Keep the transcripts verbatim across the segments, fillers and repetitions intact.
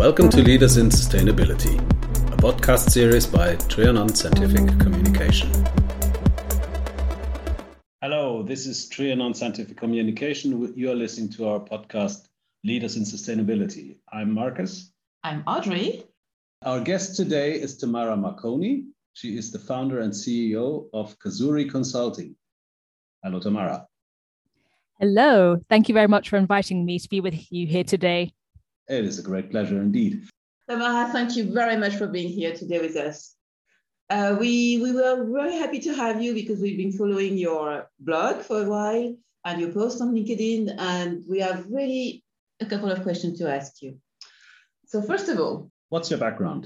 Welcome to Leaders in Sustainability, a podcast series by Trianon Scientific Communication. Hello, this is Trianon Scientific Communication. You are listening to our podcast, Leaders in Sustainability. I'm Marcus. I'm Audrey. Our guest today is Tamara Marconi. She is the founder and C E O of Kazuri Consulting. Hello, Tamara. Hello. Thank you very much for inviting me to be with you here today. It is a great pleasure indeed. Tamara, thank you very much for being here today with us. Uh, we, we were very happy to have you because we've been following your blog for a while and your post on LinkedIn, and we have really a couple of questions to ask you. So first of all, what's your background?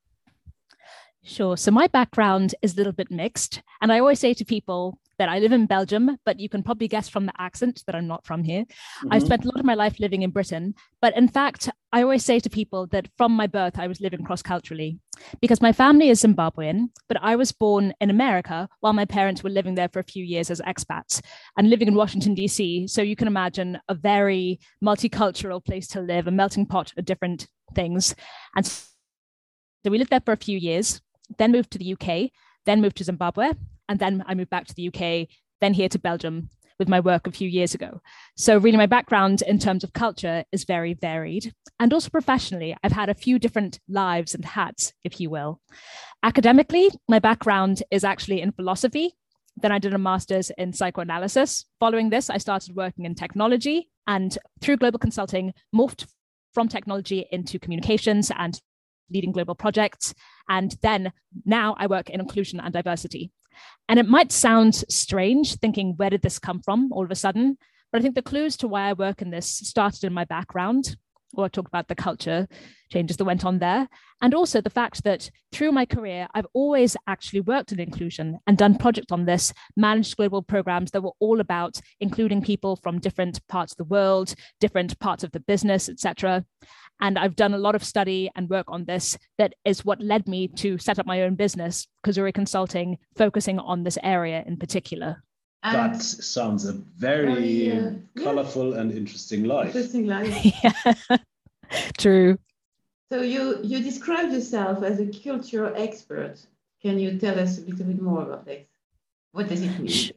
Sure. So my background is a little bit mixed. And I always say to people that I live in Belgium, but you can probably guess from the accent that I'm not from here. Mm-hmm. I spent a lot of my life living in Britain. But in fact, I always say to people that from my birth, I was living cross-culturally because my family is Zimbabwean, but I was born in America while my parents were living there for a few years as expats and living in Washington, D C. So you can imagine a very multicultural place to live, a melting pot of different things. And so we lived there for a few years, then moved to the U K, then moved to Zimbabwe. And then I moved back to the U K, then here to Belgium with my work a few years ago. So really my background in terms of culture is very varied. And also professionally, I've had a few different lives and hats, if you will. Academically, my background is actually in philosophy. Then I did a master's in psychoanalysis. Following this, I started working in technology and through global consulting, morphed from technology into communications and leading global projects. And then now I work in inclusion and diversity. And it might sound strange thinking, where did this come from all of a sudden? But I think the clues to why I work in this started in my background, or I talked about the culture changes that went on there. And also the fact that through my career, I've always actually worked in inclusion and done projects on this, managed global programs that were all about including people from different parts of the world, different parts of the business, et cetera. And I've done a lot of study and work on this. That is what led me to set up my own business, Kazuri Consulting, focusing on this area in particular. And that sounds a very uh, colorful yeah. and interesting life. Interesting life. Yeah. True. So you, you describe yourself as a culture expert. Can you tell us a little bit more about this? What does it mean?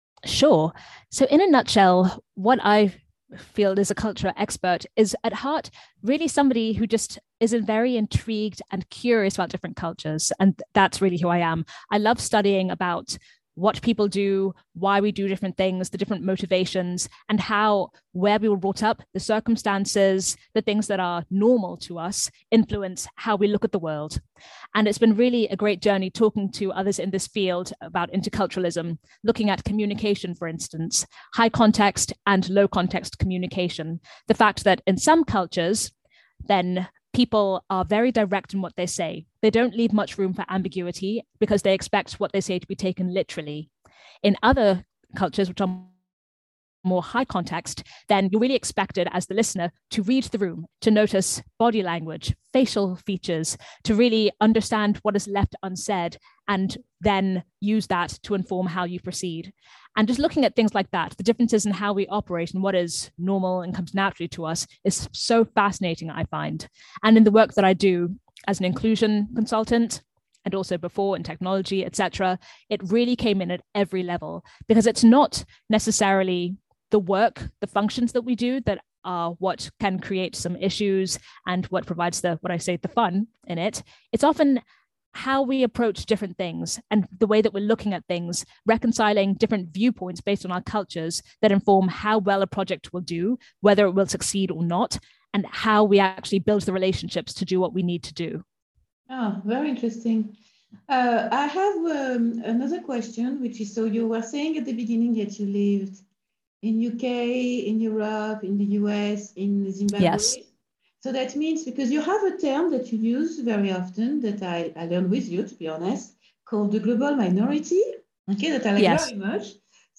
Sure. So in a nutshell, what I feel is a culture expert is at heart really somebody who just is very intrigued and curious about different cultures. And that's really who I am. I love studying about what people do, why we do different things, the different motivations, and how where we were brought up, the circumstances, the things that are normal to us influence how we look at the world. And it's been really a great journey talking to others in this field about interculturalism, looking at communication, for instance, high context and low context communication. The fact that in some cultures, then people are very direct in what they say. They don't leave much room for ambiguity because they expect what they say to be taken literally. In other cultures, which are more high context, then you're really expected as the listener to read the room, to notice body language, facial features, to really understand what is left unsaid, and then use that to inform how you proceed. And just looking at things like that, the differences in how we operate and what is normal and comes naturally to us is so fascinating, I find. And in the work that I do as an inclusion consultant, and also before in technology, et cetera, it really came in at every level because it's not necessarily the work, the functions that we do that are what can create some issues and what provides the, what I say, the fun in it. It's often how we approach different things and the way that we're looking at things, reconciling different viewpoints based on our cultures that inform how well a project will do, whether it will succeed or not, and how we actually build the relationships to do what we need to do. Oh, very interesting. Uh, I have um, another question, which is, so you were saying at the beginning that you lived in U K, in Europe, in the U S, in Zimbabwe. Yes. So that means, because you have a term that you use very often that I, I learned with you, to be honest, called the global minority, okay, that I like yes. very much.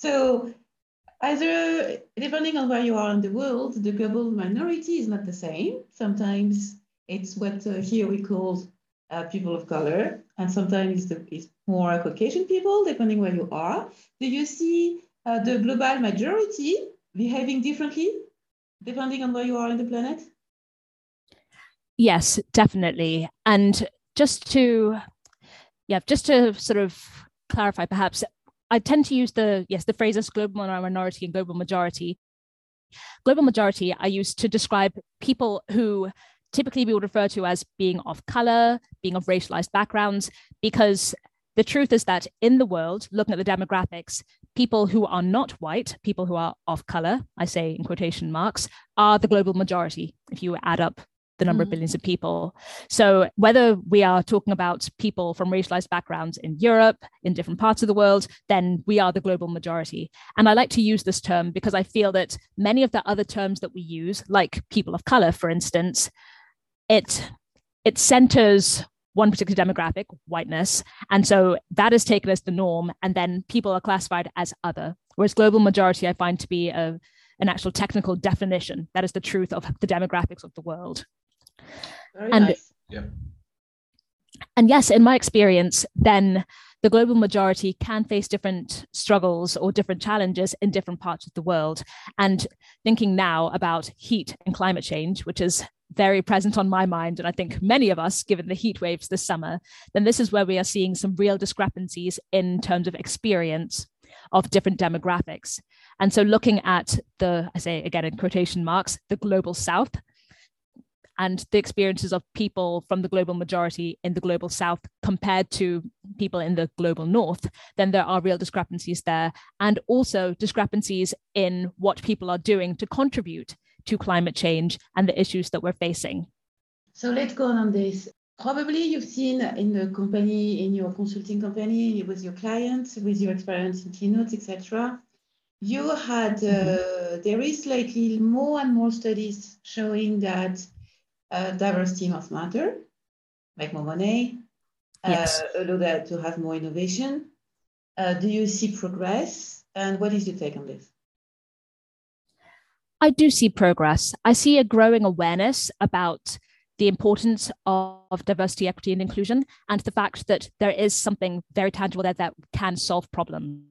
So either, depending on where you are in the world, the global minority is not the same. Sometimes it's what uh, here we call uh, people of color, and sometimes it's, the, it's more Caucasian people, depending where you are. Do you see uh, the global majority behaving differently, depending on where you are in the planet? Yes, definitely. And just to, yeah, just to sort of clarify, perhaps, I tend to use the, yes, the phrases global minority and global majority. Global majority I use to describe people who typically we would refer to as being of color, being of racialized backgrounds, because the truth is that in the world, looking at the demographics, people who are not white, people who are of color, I say in quotation marks, are the global majority if you add up the number mm-hmm. of billions of people. So whether we are talking about people from racialized backgrounds in Europe, in different parts of the world, then we are the global majority. And I like to use this term because I feel that many of the other terms that we use, like people of color, for instance, it it centers one particular demographic, whiteness. And so that is taken as the norm. And then people are classified as other. Whereas global majority, I find to be a, an actual technical definition. That is the truth of the demographics of the world. Very and, nice. Yeah. And yes, in my experience, then the global majority can face different struggles or different challenges in different parts of the world. And thinking now about heat and climate change, which is very present on my mind, and I think many of us, given the heat waves this summer, then this is where we are seeing some real discrepancies in terms of experience of different demographics. And so looking at the, I say again in quotation marks, the global South, and the experiences of people from the global majority in the global South compared to people in the global North, then there are real discrepancies there, and also discrepancies in what people are doing to contribute to climate change and the issues that we're facing. So let's go on this. Probably you've seen in the company, in your consulting company, with your clients, with your experience in keynotes, et cetera, you had, mm-hmm. uh, there is lately more and more studies showing that uh, diversity must matter, make more money, yes. uh, allow that to have more innovation. Uh, do you see progress? And what is your take on this? I do see progress. I see a growing awareness about the importance of, of diversity, equity, and inclusion, and the fact that there is something very tangible there that can solve problems.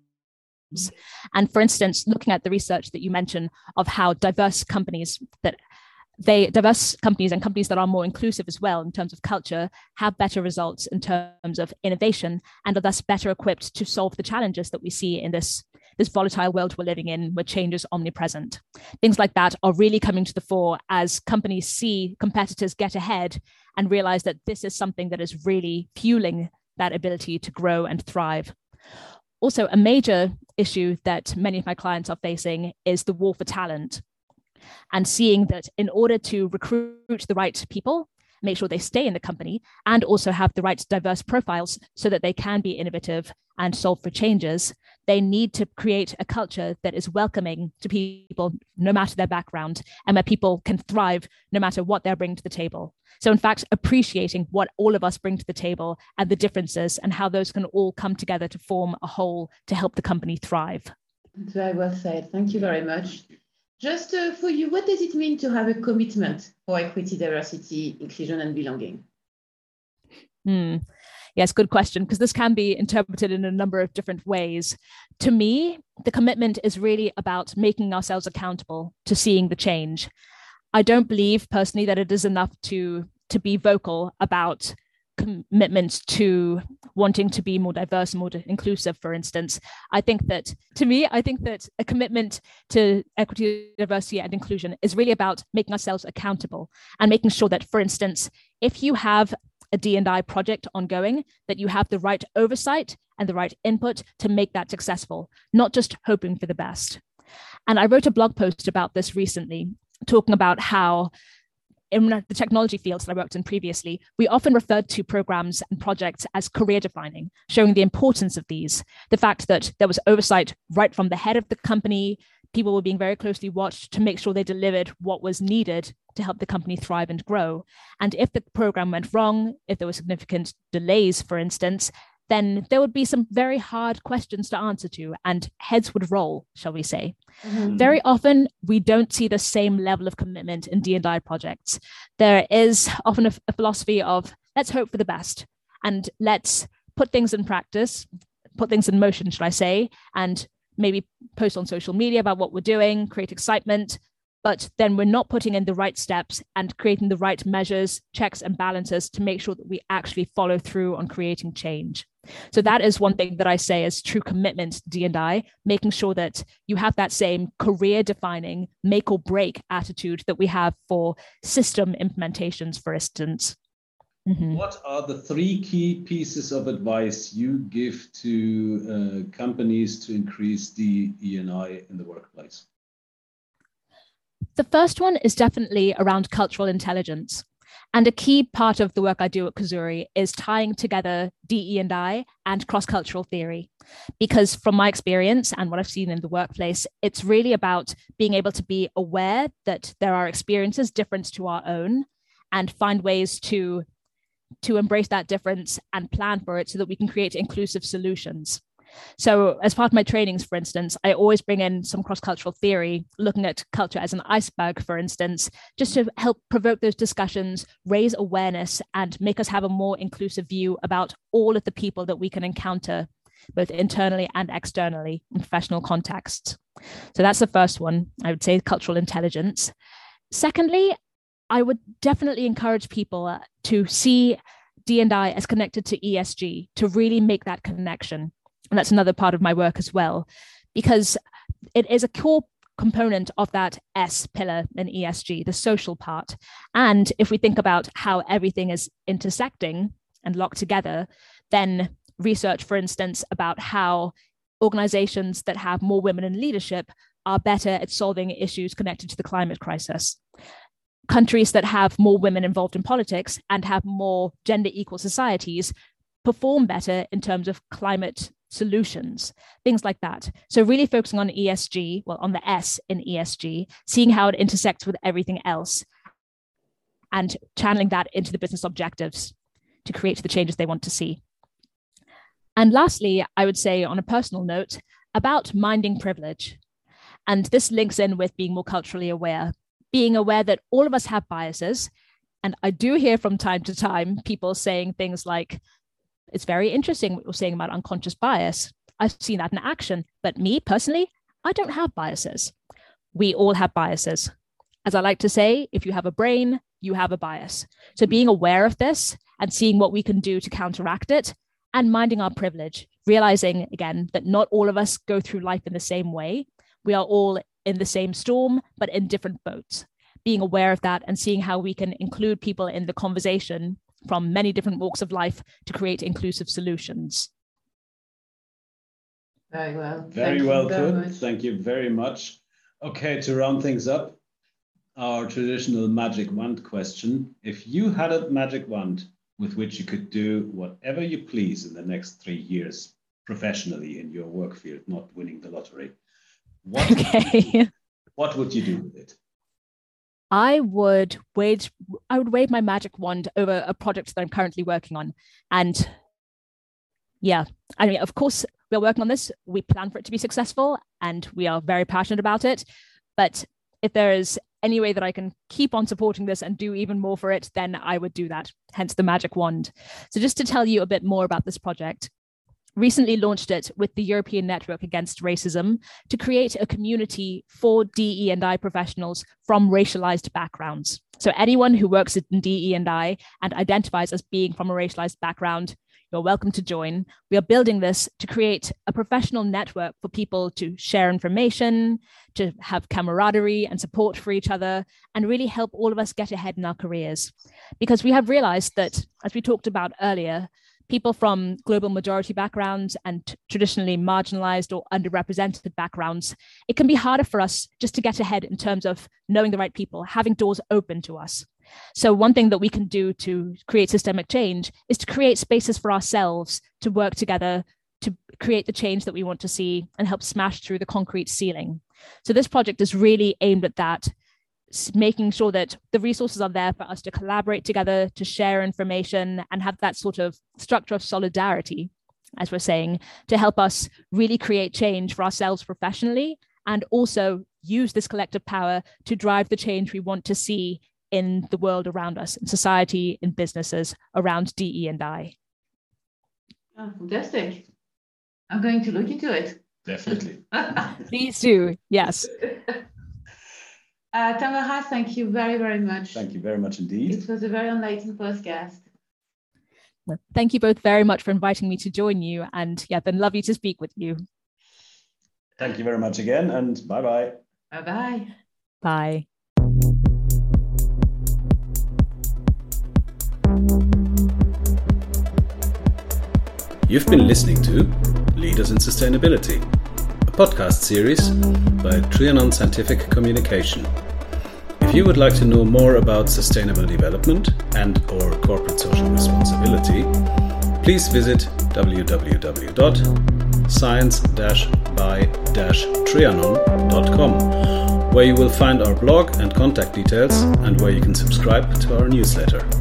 And for instance, looking at the research that you mentioned of how diverse companies that they diverse companies and companies that are more inclusive as well in terms of culture have better results in terms of innovation and are thus better equipped to solve the challenges that we see in this, this volatile world we're living in where change is omnipresent. Things like that are really coming to the fore as companies see competitors get ahead and realize that this is something that is really fueling that ability to grow and thrive. Also, a major issue that many of my clients are facing is the war for talent. And seeing that in order to recruit the right people, make sure they stay in the company, and also have the right diverse profiles so that they can be innovative and solve for changes, they need to create a culture that is welcoming to people no matter their background, and where people can thrive no matter what they're bringing to the table. So in fact, appreciating what all of us bring to the table and the differences and how those can all come together to form a whole to help the company thrive. Very well said. Thank you very much. Just uh, for you, what does it mean to have a commitment for equity, diversity, inclusion, and belonging? Hmm. Yes, good question, because this can be interpreted in a number of different ways. To me, the commitment is really about making ourselves accountable to seeing the change. I don't believe personally that it is enough to, to be vocal about commitments to wanting to be more diverse and more inclusive, for instance. I think that, to me, I think that a commitment to equity, diversity, and inclusion is really about making ourselves accountable and making sure that, for instance, if you have a D and I project ongoing, that you have the right oversight and the right input to make that successful, not just hoping for the best. And I wrote a blog post about this recently, talking about how in the technology fields that I worked in previously, we often referred to programs and projects as career defining, showing the importance of these. The fact that there was oversight right from the head of the company, people were being very closely watched to make sure they delivered what was needed to help the company thrive and grow. And if the program went wrong, if there were significant delays, for instance, then there would be some very hard questions to answer to, and heads would roll, shall we say. Mm-hmm. Very often, we don't see the same level of commitment in D and I projects. There is often a, a philosophy of, let's hope for the best, and let's put things in practice, put things in motion, should I say, and maybe post on social media about what we're doing, create excitement, but then we're not putting in the right steps and creating the right measures, checks and balances to make sure that we actually follow through on creating change. So that is one thing that I say is true commitment to D and I, making sure that you have that same career defining make or break attitude that we have for system implementations, for instance. Mm-hmm. What are the three key pieces of advice you give to uh, companies to increase D E and I in the workplace? The first one is definitely around cultural intelligence. And a key part of the work I do at Kazuri is tying together D E and I and cross-cultural theory. Because from my experience and what I've seen in the workplace, it's really about being able to be aware that there are experiences different to our own and find ways to, to embrace that difference and plan for it so that we can create inclusive solutions. So as part of my trainings, for instance, I always bring in some cross-cultural theory, looking at culture as an iceberg, for instance, just to help provoke those discussions, raise awareness, and make us have a more inclusive view about all of the people that we can encounter, both internally and externally in professional contexts. So that's the first one, I would say, cultural intelligence. Secondly, I would definitely encourage people to see D and I as connected to E S G, to really make that connection. And that's another part of my work as well, because it is a core component of that S pillar in E S G, the social part. And if we think about how everything is intersecting and locked together, then research, for instance, about how organizations that have more women in leadership are better at solving issues connected to the climate crisis. Countries that have more women involved in politics and have more gender equal societies perform better in terms of climate solutions, things like that. So really focusing on E S G, well, on the S in E S G, seeing how it intersects with everything else and channeling that into the business objectives to create the changes they want to see. And lastly, I would say on a personal note about minding privilege. And this links in with being more culturally aware, being aware that all of us have biases. And I do hear from time to time people saying things like, it's very interesting what you're saying about unconscious bias. I've seen that in action, but me personally, I don't have biases. We all have biases. As I like to say, if you have a brain, you have a bias. So being aware of this and seeing what we can do to counteract it and minding our privilege, realizing again that not all of us go through life in the same way. We are all in the same storm, but in different boats. Being aware of that and seeing how we can include people in the conversation from many different walks of life to create inclusive solutions. Very well. Very well put. Thank you very much. Okay, to round things up, our traditional magic wand question. If you had a magic wand with which you could do whatever you please in the next three years professionally in your work field, not winning the lottery, what, okay. would, what would you do with it? I would wage I would wave my magic wand over a project that I'm currently working on. And yeah, I mean, of course, we're working on this. We plan for it to be successful and we are very passionate about it. But if there is any way that I can keep on supporting this and do even more for it, then I would do that, hence the magic wand. So just to tell you a bit more about this project, recently launched it with the European Network Against Racism to create a community for D E and I professionals from racialized backgrounds. So anyone who works in D E and I and identifies as being from a racialized background, you're welcome to join. We are building this to create a professional network for people to share information, to have camaraderie and support for each other, and really help all of us get ahead in our careers. Because we have realized that, as we talked about earlier, people from global majority backgrounds and traditionally marginalized or underrepresented backgrounds, it can be harder for us just to get ahead in terms of knowing the right people, having doors open to us. So one thing that we can do to create systemic change is to create spaces for ourselves to work together to create the change that we want to see and help smash through the concrete ceiling. So this project is really aimed at that, making sure that the resources are there for us to collaborate together, to share information and have that sort of structure of solidarity, as we're saying, to help us really create change for ourselves professionally and also use this collective power to drive the change we want to see in the world around us, in society, in businesses around D E and I. Oh, fantastic. I'm going to look into it. Definitely. Please do, yes. Uh, Tamara, thank you very, very much. Thank you very much indeed. It was a very enlightening podcast. Well, thank you both very much for inviting me to join you. And yeah, been lovely to speak with you. Thank you very much again, and bye-bye. Bye-bye. Bye. You've been listening to Leaders in Sustainability, a podcast series by Trianon Scientific Communication. If you would like to know more about sustainable development and or corporate social responsibility, please visit w w w dot science dash by dash trianon dot com, where you will find our blog and contact details and where you can subscribe to our newsletter.